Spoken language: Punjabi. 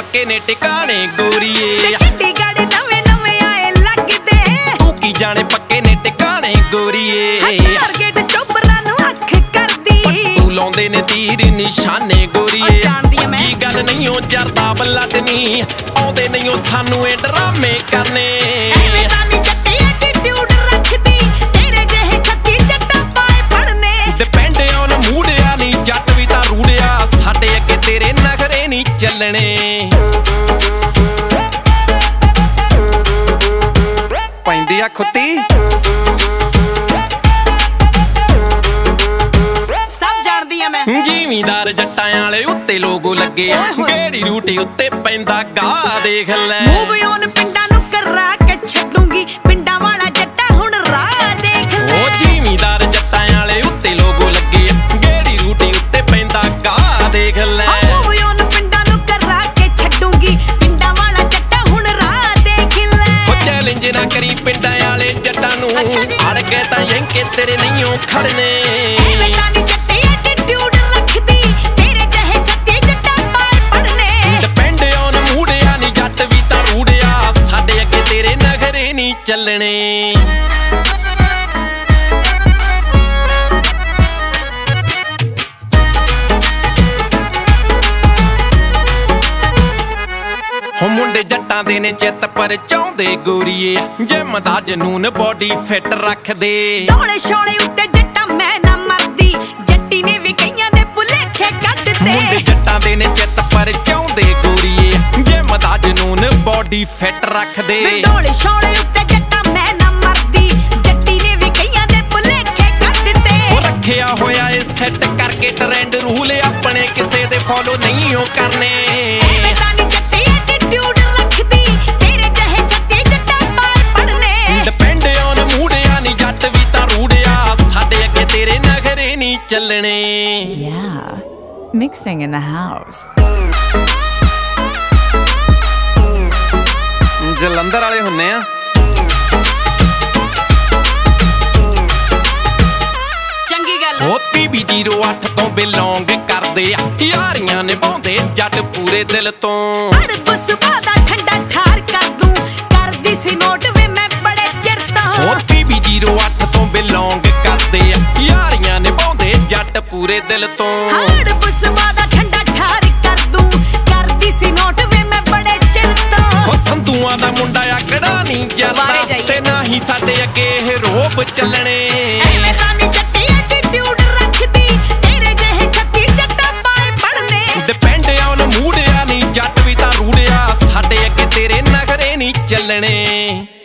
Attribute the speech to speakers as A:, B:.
A: ਪੱਕੇ ਨੇ ਟਿਕਾਣੇ ਗੋਰੀਏ।
B: ਚੰਡੀਗੜ੍ਹ ਨਵੇਂ ਨਵੇਂ ਆਏ ਲੱਗਦੇ,
A: ਤੂੰ ਕੀ ਜਾਣੇ ਪੱਕੇ ਨੇ ਟਿਕਾਣੇ ਗੋਰੀਏ।
B: ਟਾਰਗੇਟ ਚੋਬਰਾਂ ਨੂੰ ਅੱਖ ਕਰਦੀ,
A: ਤੂੰ ਲਾਉਂਦੇ ਨੇ ਤੀਰ ਨਿਸ਼ਾਨੇ ਗੋਰੀਏ। ਜੀ ਗੱਲ ਨਹੀਂ ਉਹ ਜਰਦਾ ਬਲੱਡ ਨੀ, ਆਉਂਦੇ ਨਹੀਂ ਉਹ ਸਾਨੂੰ ਇਹ ਡਰਾਮੇ ਕਰਨੇ।
B: ਐਵੇਂ ਤਾਂ ਨੀ ਜੱਟੀ ਐਟੀਟਿਊਡ ਰੱਖਦੀ, ਤੇਰੇ ਜਿਹੇ ਛੱਤੀ ਜੱਟਾਂ ਪਾਏ ਫੜਨੇ।
A: ਡਿਪੈਂਡ ਔਨ ਮੂਡਿਆ ਨੀ ਜੱਟ ਵੀ ਤਾਂ ਰੂੜਿਆ, ਸਾਡੇ ਅੱਗੇ ਤੇਰੇ ਨਖਰੇ ਨੀ ਚੱਲਣੇ। ਪੈਂਦੀ ਆ ਖੁੱਤੀ ਜ਼ਿਮੀਦਾਰ ਜੱਟਾਂ ਵਾਲੇ ਉੱਤੇ ਲੋਗੋ ਲੱਗੇ, ਗੇੜੀ ਰੂਟੀ ਉੱਤੇ ਪੈਂਦਾ ਗਾ ਦੇਖ ਲੈ।
B: ਮੂਵ ਔਨ ਪਿੰਡਾਂ ਨੂੰ ਕਰਾ ਕੇ ਛੱਡੂਗੀ, ਪਿੰਡਾਂ ਵਾਲਾ ਜੱਟਾ ਹੁਣ ਰਾਹ ਦੇਖ ਲੈ।
A: ਉਹ ਜ਼ਿਮੀਦਾਰ ਜੱਟਾਂ ਵਾਲੇ ਉੱਤੇ ਲੋਗੋ ਲੱਗੇ, ਗੇੜੀ ਰੂਟੀ ਉੱਤੇ ਪੈਂਦਾ ਗਾ ਦੇਖ ਲੈ।
B: ਮੂਵ ਔਨ ਪਿੰਡਾਂ ਨੂੰ ਕਰਾ ਕੇ ਛੱਡੂਗੀ, ਪਿੰਡਾਂ ਵਾਲਾ ਜੱਟਾ ਹੁਣ ਰਾਹ ਦੇਖ ਲੈ।
A: ਹੋ ਚੈਲੰਜ ਨਾ ਕਰੀ ਪਿੰਡਾਂ ਵਾਲੇ ਜੱਟਾਂ ਨੂੰ, ਅੜ ਗਏ ਤਾਂ ਯੰਕੇ ਤੇਰੇ ਨਹੀਂ ਉਹ ਖੜਨੇ। ਚੱਲਣੇ ਹੋ ਮੁੰਡੇ ਜੱਟਾਂ ਦੇ ਨੇ ਚਿੱਤ ਪਰ ਚਾਹੁੰਦੇ ਗੋਰੀਏ, ਜਿਮ ਦਾ ਜਨੂਨ ਬੋਡੀ ਫਿੱਟ ਰੱਖਦੇ।
B: ਢੋਲੇ ਛੋਲੇ ਉੱਤੇ ਜੱਟਾਂ ਮੈਂ ਨਾ ਮਰਦੀ, ਜੱਟੀ ਨੇ ਵੀ ਕਈਆਂ ਦੇ ਭੁਲੇਖੇ ਕੱਢ ਦਿੱਤੇ।
A: ਮੁੰਡੇ ਜੱਟਾਂ ਦੇ ਨੇ ਚਿੱਤ ਪਰ ਚਾਹੁੰਦੇ ਗੋਰੀਏ, ਜਿਮ ਦਾ ਜਨੂਨ ਬੋਡੀ ਫਿੱਟ ਰੱਖਦੇ।
B: ਢੋਲੇ ਛੋਲੇ ਉੱਤੇ ਜੱਟਾਂ ਮੈਂ ਨਾ ਮਰਦੀ, ਜੱਟੀ ਨੇ ਵੀ ਕਈਆਂ ਦੇ ਭੁਲੇਖੇ ਕੱਢ ਦਿੱਤੇ।
A: ਉਹ ਰੱਖਿਆ ਹੋਇਆ ਏ ਸੈੱਟ ਕਰਕੇ ਟ੍ਰੈਂਡ ਰੂਲ, ਆਪਣੇ ਕਿਸੇ ਦੇ ਫੋਲੋ ਨਹੀਂ ਉਹ ਕਰਨੇ।
B: ਐਵੇਂ ਤਾਂ ਨੀ ਜੱਟੀ ਐਟੀਟਿਊਡ ਰੱਖਦੀ, ਤੇਰੇ ਜਿਹੇ ਛੱਤੀ ਜੱਟਾਂ ਪਾਏ ਫੜਨੇ।
A: ਡਿਪੈਂਡ ਔਨ ਮੂਡਿਆ ਨੀ ਜੱਟ ਵੀ ਤਾਂ ਰੂੜਿਆ, ਸਾਡੇ ਅੱਗੇ ਤੇਰੇ ਨਖਰੇ ਨਹੀਂ ਚੱਲਣੇ।
C: Yeah, mixing in the house.
A: Jalandhar ਵਾਲੇ ਹੁੰਨੇ ਆ।
B: ਚੰਗੀ ਗੱਲ
A: ਉਹ PB08 ਤੋਂ ਬਿਲੋਂਗ ਕਰਦੇ ਆ, ਯਾਰੀਆਂ ਨਿਭਾਉਂਦੇ ਜੱਟ ਪੂਰੇ ਦਿਲ ਤੋਂ।
B: ਅੜਬ ਸੁਭਾ ਦਾ ਠੰਡਾ ਠਾਰ ਕਰ ਦੂੰ, ਕਰਦੀ ਸੀ ਨੋਟ ਵੇ ਮੈਂ ਬੜੇ ਚਿਰ ਤੋਂ।
A: ਉਹ PB08 ਤੋਂ ਬਿਲੋਂਗ ਕਰਦੇ ਆ, ਯਾਰੀਆਂ ਨਿਭਾਉਂਦੇ ਜੱਟ ਪੂਰੇ ਦਿਲ ਤੋਂ।
B: ਅੜਬ ਸੁਭਾ ਦਾ ਠੰਡਾ ਠਾਰ ਕਰ ਦੂੰ, ਕਰਦੀ ਸੀ ਨੋਟ ਵੇ ਮੈਂ ਬੜੇ ਚਿਰ ਤੋਂ।
A: ਹੋ ਸੰਧੂਆਂ ਦਾ ਮੁੰਡਾ ਆਕੜਾ ਨਹੀਂ ਜਰਦਾ, ਤੇ ਨਾ ਹੀ ਸਾਡੇ ਅੱਗੇ ਇਹ ਰੋਬ ਚੱਲਣੇ।
B: ਐਵੇਂ ਤਾਂ ਨੀ ਜੱਟੀ ਐਟੀਟਿਊਡ ਰੱਖਦੀ, ਤੇਰੇ ਜਿਹੇ ਛੱਤੀ ਜੱਟਾਂ ਪਾਏ ਫੜਨੇ।
A: ਡਿਪੈਂਡ ਔਨ ਮੂਡਿਆ ਨੀ ਜੱਟ ਵੀ ਤਾਂ ਰੂੜਿਆ, ਸਾਡੇ ਅੱਗੇ ਤੇਰੇ ਨਖਰੇ ਨਹੀਂ ਚੱਲਣੇ।